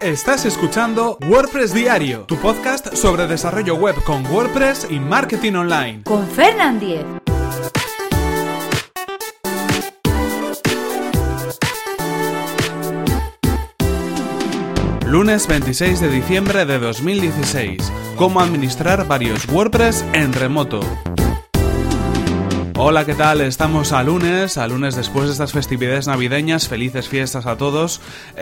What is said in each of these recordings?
Estás escuchando WordPress Diario, tu podcast sobre desarrollo web con WordPress y marketing online. Con Fernand Diez. Lunes 26 de diciembre de 2016. Cómo administrar varios WordPress en remoto. Hola, ¿qué tal? Estamos a lunes después de estas festividades navideñas. Felices fiestas a todos.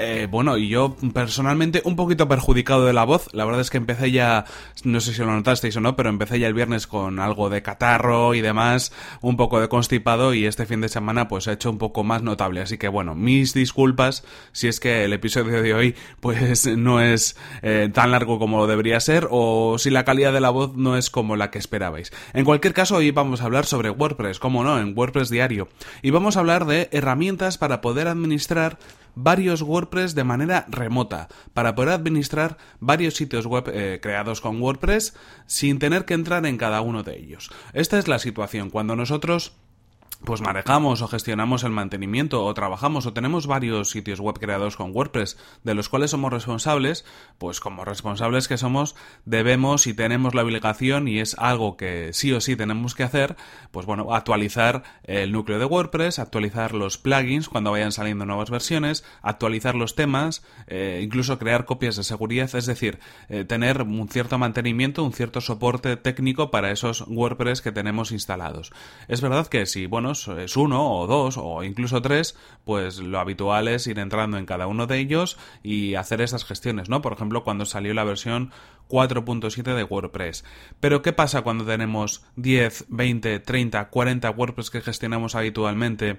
Y yo personalmente un poquito perjudicado de la voz. La verdad es que empecé ya, no sé si lo notasteis o no, pero empecé ya el viernes con algo de catarro y demás, un poco de constipado, y este fin de semana pues he hecho un poco más notable. Así que bueno, mis disculpas si es que el episodio de hoy pues no es tan largo como lo debería ser, o si la calidad de la voz no es como la que esperabais. En cualquier caso, hoy vamos a hablar sobre WordPress, cómo no, en WordPress Diario. Y vamos a hablar de herramientas para poder administrar varios WordPress de manera remota, para poder administrar varios sitios web creados con WordPress sin tener que entrar en cada uno de ellos. Esta es la situación cuando nosotros pues manejamos o gestionamos el mantenimiento, o trabajamos o tenemos varios sitios web creados con WordPress de los cuales somos responsables. Pues como responsables que somos, debemos y tenemos la obligación, y es algo que sí o sí tenemos que hacer, pues bueno, actualizar el núcleo de WordPress, actualizar los plugins cuando vayan saliendo nuevas versiones, actualizar los temas, incluso crear copias de seguridad, es decir, tener un cierto mantenimiento, un cierto soporte técnico para esos WordPress que tenemos instalados. Es verdad que si, es uno o dos o incluso tres, pues lo habitual es ir entrando en cada uno de ellos y hacer esas gestiones, ¿no? Por ejemplo, cuando salió la versión 4.7 de WordPress. Pero ¿qué pasa cuando tenemos 10, 20, 30, 40 WordPress que gestionamos habitualmente?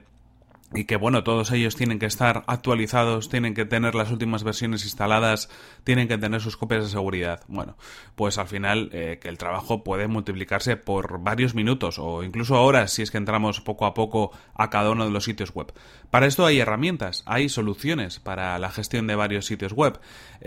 Y que bueno, todos ellos tienen que estar actualizados, tienen que tener las últimas versiones instaladas, tienen que tener sus copias de seguridad. Bueno, pues al final que el trabajo puede multiplicarse por varios minutos o incluso horas si es que entramos poco a poco a cada uno de los sitios web. Para esto hay herramientas, hay soluciones para la gestión de varios sitios web.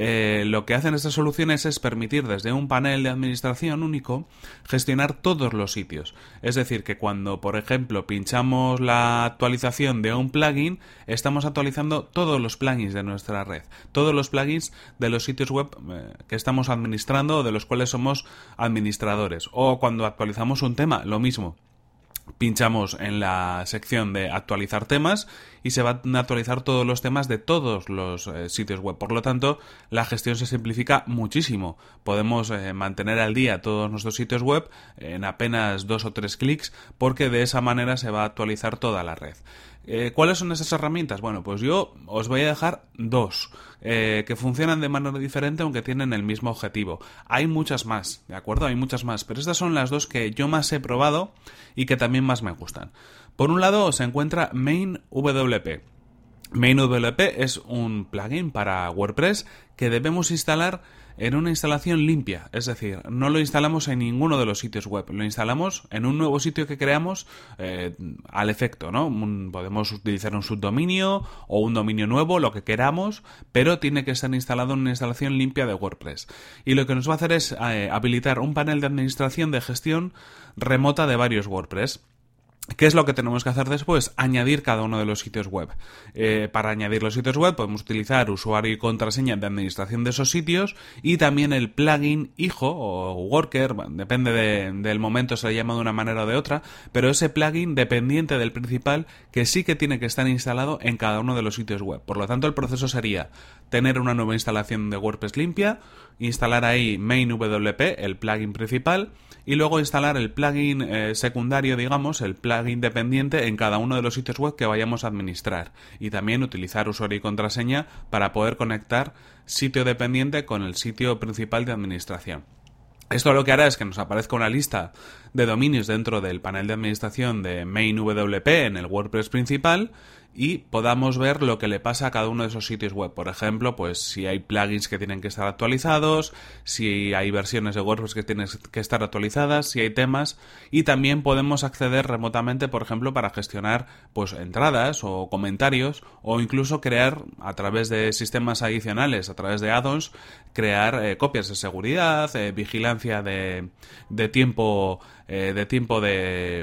Lo que hacen estas soluciones es permitir desde un panel de administración único gestionar todos los sitios. Es decir, que cuando, por ejemplo, pinchamos la actualización de un plugin, estamos actualizando todos los plugins de nuestra red, todos los plugins de los sitios web que estamos administrando o de los cuales somos administradores. O cuando actualizamos un tema, lo mismo. Pinchamos en la sección de actualizar temas y se van a actualizar todos los temas de todos los sitios web. Por lo tanto, la gestión se simplifica muchísimo. Podemos mantener al día todos nuestros sitios web en apenas 2 o 3 clics, porque de esa manera se va a actualizar toda la red. ¿Cuáles son esas herramientas? Bueno, pues yo os voy a dejar dos que funcionan de manera diferente, aunque tienen el mismo objetivo. Hay muchas más, ¿de acuerdo? Hay muchas más, pero estas son las dos que yo más he probado y que también más me gustan. Por un lado se encuentra MainWP. MainWP es un plugin para WordPress que debemos instalar en una instalación limpia, es decir, no lo instalamos en ninguno de los sitios web, lo instalamos en un nuevo sitio que creamos al efecto, ¿no? Podemos utilizar un subdominio o un dominio nuevo, lo que queramos, pero tiene que estar instalado en una instalación limpia de WordPress. Y lo que nos va a hacer es habilitar un panel de administración de gestión remota de varios WordPress. ¿Qué es lo que tenemos que hacer después? Añadir cada uno de los sitios web. Para añadir los sitios web podemos utilizar usuario y contraseña de administración de esos sitios, y también el plugin hijo o worker, depende del momento, se le llama de una manera o de otra, pero ese plugin dependiente del principal que sí que tiene que estar instalado en cada uno de los sitios web. Por lo tanto, el proceso sería tener una nueva instalación de WordPress limpia, instalar ahí MainWP, el plugin principal, y luego instalar el plugin secundario, digamos, el plugin dependiente en cada uno de los sitios web que vayamos a administrar. Y también utilizar usuario y contraseña para poder conectar sitio dependiente con el sitio principal de administración. Esto lo que hará es que nos aparezca una lista de dominios dentro del panel de administración de MainWP en el WordPress principal, y podamos ver lo que le pasa a cada uno de esos sitios web. Por ejemplo, pues si hay plugins que tienen que estar actualizados, si hay versiones de WordPress que tienen que estar actualizadas, si hay temas, y también podemos acceder remotamente, por ejemplo, para gestionar pues entradas o comentarios, o incluso crear a través de sistemas adicionales, a través de add-ons, crear copias de seguridad, vigilancia de tiempo de tiempo de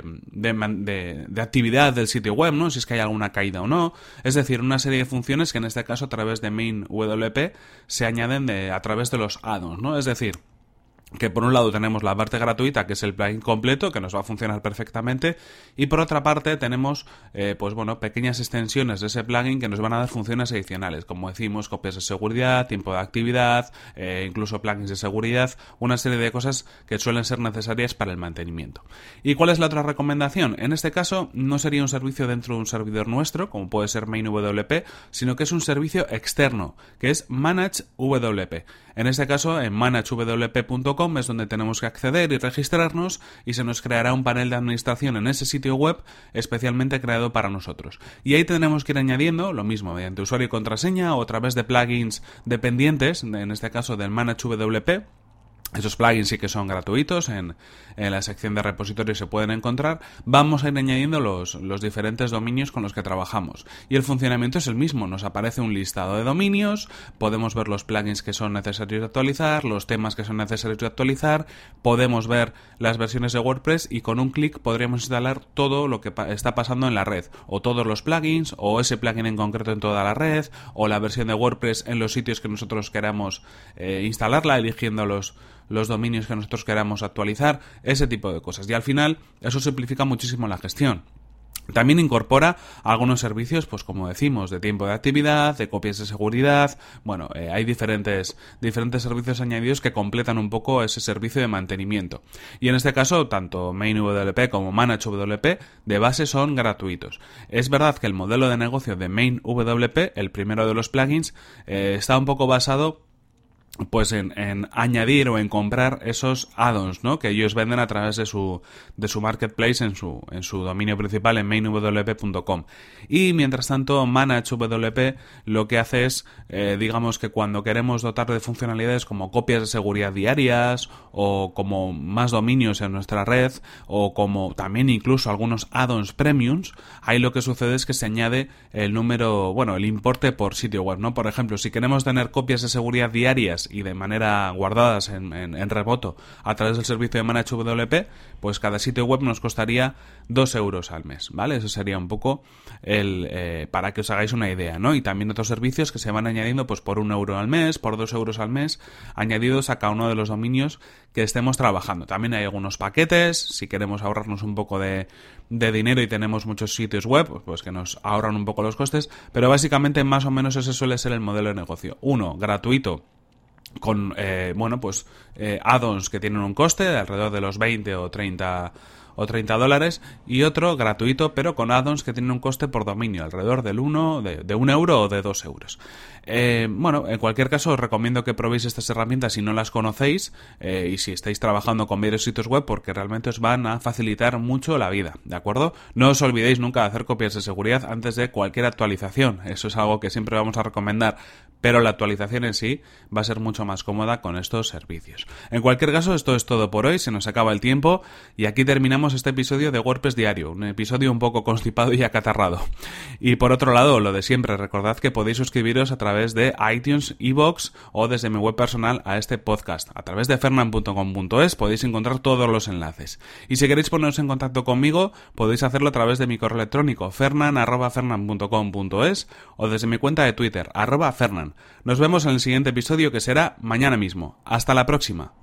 actividad del sitio web, ¿no? Si es que hay alguna caída o no. Es decir, una serie de funciones que en este caso a través de main WP se añaden a través de los add-ons, ¿no? Es decir, que por un lado tenemos la parte gratuita, que es el plugin completo, que nos va a funcionar perfectamente, y por otra parte tenemos pequeñas extensiones de ese plugin que nos van a dar funciones adicionales, como decimos, copias de seguridad, tiempo de actividad, incluso plugins de seguridad, una serie de cosas que suelen ser necesarias para el mantenimiento. ¿Y cuál es la otra recomendación? En este caso no sería un servicio dentro de un servidor nuestro, como puede ser MainWP, sino que es un servicio externo, que es ManageWP. En este caso, en managewp.com es donde tenemos que acceder y registrarnos, y se nos creará un panel de administración en ese sitio web especialmente creado para nosotros. Y ahí tendremos que ir añadiendo lo mismo mediante usuario y contraseña o a través de plugins dependientes, en este caso del ManageWP. Esos plugins sí que son gratuitos, en la sección de repositorios se pueden encontrar. Vamos a ir añadiendo los diferentes dominios con los que trabajamos. Y el funcionamiento es el mismo, nos aparece un listado de dominios, podemos ver los plugins que son necesarios de actualizar, los temas que son necesarios de actualizar, podemos ver las versiones de WordPress y con un clic podríamos instalar todo lo que está pasando en la red, o todos los plugins, o ese plugin en concreto en toda la red, o la versión de WordPress en los sitios que nosotros queramos instalarla, eligiendo los dominios que nosotros queramos actualizar, ese tipo de cosas. Y al final eso simplifica muchísimo la gestión. También incorpora algunos servicios, pues como decimos, de tiempo de actividad, de copias de seguridad. Bueno, hay diferentes servicios añadidos que completan un poco ese servicio de mantenimiento. Y en este caso, tanto MainWP como ManageWP de base son gratuitos. Es verdad que el modelo de negocio de MainWP, el primero de los plugins, está un poco basado pues en añadir o en comprar esos add-ons, ¿no?, que ellos venden a través de su marketplace en su dominio principal en mainwp.com. Y mientras tanto ManageWP lo que hace es digamos que cuando queremos dotar de funcionalidades como copias de seguridad diarias o como más dominios en nuestra red o como también incluso algunos add-ons premiums, ahí lo que sucede es que se añade el importe por sitio web, ¿no? Por ejemplo, si queremos tener copias de seguridad diarias y de manera guardadas en remoto a través del servicio de ManageWP, pues cada sitio web nos costaría 2 euros al mes, ¿vale? Eso sería un poco para que os hagáis una idea, ¿no? Y también otros servicios que se van añadiendo pues por 1 euro al mes, por 2 euros al mes, añadidos a cada uno de los dominios que estemos trabajando. También hay algunos paquetes, si queremos ahorrarnos un poco de dinero y tenemos muchos sitios web, pues que nos ahorran un poco los costes, pero básicamente más o menos ese suele ser el modelo de negocio. Uno, gratuito, con add-ons que tienen un coste de alrededor de los 20 o 30 $30, y otro gratuito pero con add-ons que tienen un coste por dominio alrededor de 1 euro o de 2 euros. En cualquier caso os recomiendo que probéis estas herramientas si no las conocéis y si estáis trabajando con varios sitios web, porque realmente os van a facilitar mucho la vida, ¿de acuerdo? No os olvidéis nunca de hacer copias de seguridad antes de cualquier actualización, eso es algo que siempre vamos a recomendar, pero la actualización en sí va a ser mucho más cómoda con estos servicios. En cualquier caso, esto es todo por hoy, se nos acaba el tiempo y aquí terminamos este episodio de WordPress Diario, un episodio un poco constipado y acatarrado. Y por otro lado, lo de siempre, recordad que podéis suscribiros a través de iTunes, iVoox o desde mi web personal a este podcast. A través de fernan.com.es podéis encontrar todos los enlaces. Y si queréis poneros en contacto conmigo, podéis hacerlo a través de mi correo electrónico fernan@fernan.com.es o desde mi cuenta de Twitter @fernan. Nos vemos en el siguiente episodio, que será mañana mismo. Hasta la próxima.